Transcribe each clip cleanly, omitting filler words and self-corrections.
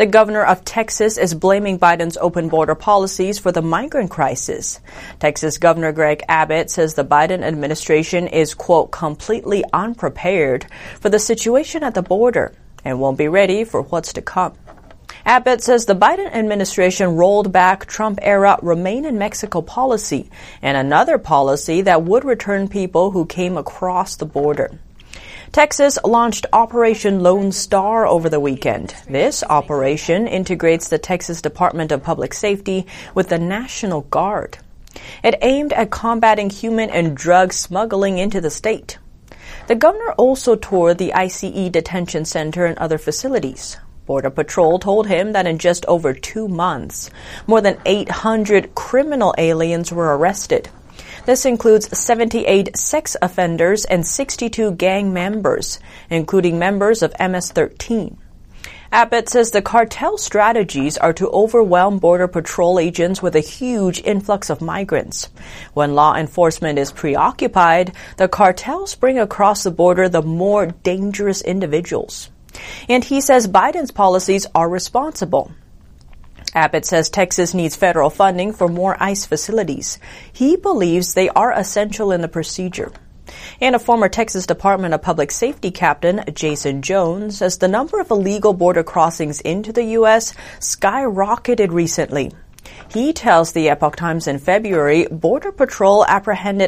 The governor of Texas is blaming Biden's open border policies for the migrant crisis. Texas Governor Greg Abbott says the Biden administration is, quote, completely unprepared for the situation at the border and won't be ready for what's to come. Abbott says the Biden administration rolled back Trump-era Remain in Mexico policy and another policy that would return people who came across the border. Texas launched Operation Lone Star over the weekend. This operation integrates the Texas Department of Public Safety with the National Guard. It aimed at combating human and drug smuggling into the state. The governor also toured the ICE detention center and other facilities. Border Patrol told him that in just over 2 months, more than 800 criminal aliens were arrested. This includes 78 sex offenders and 62 gang members, including members of MS-13. Abbott says the cartel strategies are to overwhelm Border Patrol agents with a huge influx of migrants. When law enforcement is preoccupied, the cartels bring across the border the more dangerous individuals. And he says Biden's policies are responsible. Abbott says Texas needs federal funding for more ICE facilities. He believes they are essential in the procedure. And a former Texas Department of Public Safety captain, Jason Jones, says the number of illegal border crossings into the U.S. skyrocketed recently. He tells the Epoch Times in February, Border Patrol apprehended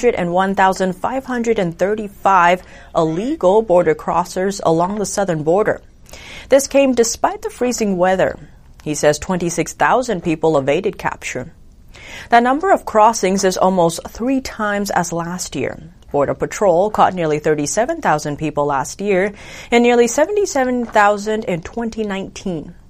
101,535 illegal border crossers along the southern border. This came despite the freezing weather. He says 26,000 people evaded capture. The number of crossings is almost 3 times as last year. Border Patrol caught nearly 37,000 people last year and nearly 77,000 in 2019.